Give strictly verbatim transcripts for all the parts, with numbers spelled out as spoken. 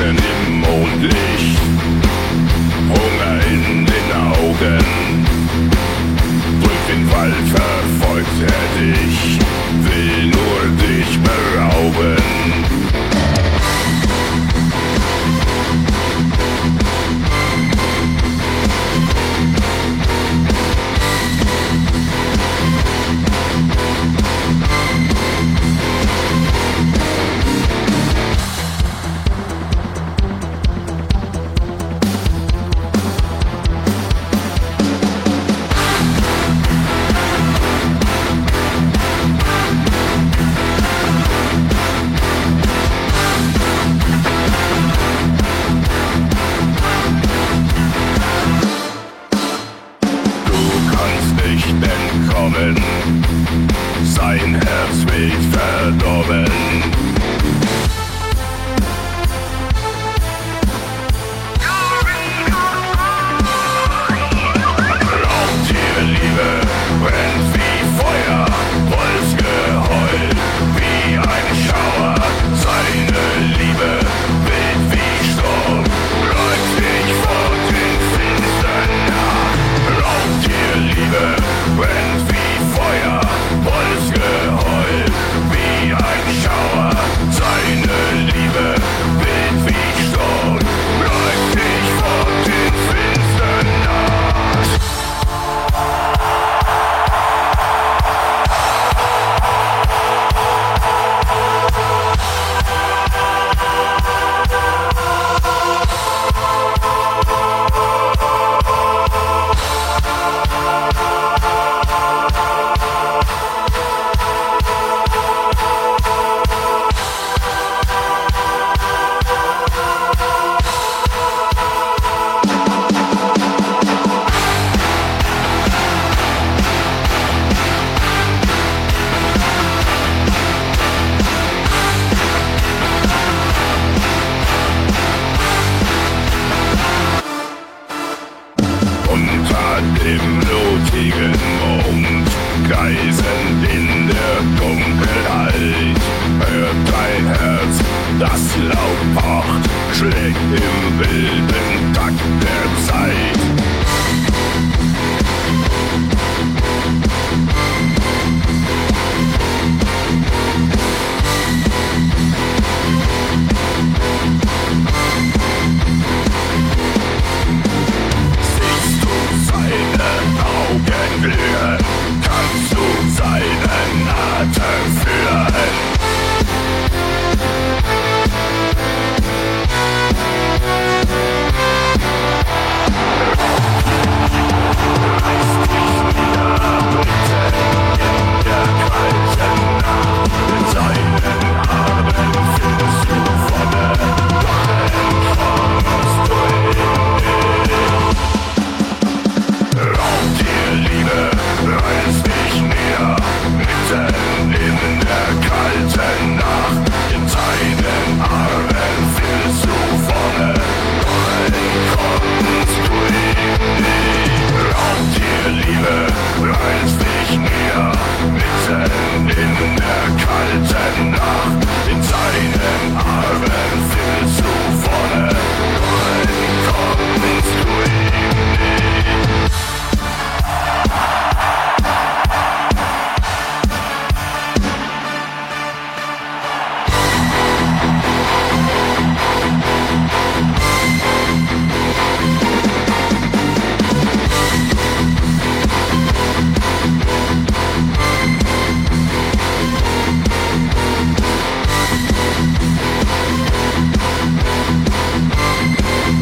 Herzen im Mondlicht, Hunger in den Augen. Prüf den Wald, verfolgt er dich, will nur dich berauben. Sein Herz wird verdorben. Raubtierliebe brennt wie Feuer, Wolfsgeheul wie ein Schauer. Seine Liebe wild wie Sturm, läuft dich vor den Finstern nach. Raubtierliebe brennt wie Feuer, Wolfsgeheul wie ein Schauer. Seine Liebe wild wie Sturm, läuft dich vor den Finstern nach. Im blutigen Mond, kreisend in der Dunkelheit, hört dein Herz, das laut pocht, schlägt im wilden Takt der Zeit. Glühen, kannst du seinen Atem fühlen. Reiß dich wieder mitten in der kalten Nacht. In seinen Armen findest du Wonne, doch entkommst du ihm nicht. Raubtierliebe, reiß dich näher, mitten in der kalten Nacht. In seinen Armen fühlst du Wonne, doch entkommst du ihm nicht. Raubtierliebe, reiß dich näher, mitten in der kalten Nacht. In seinen Armen fühlst du Wonne, doch entkommst du ihm nicht.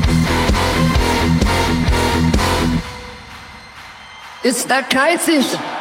It's that crisis.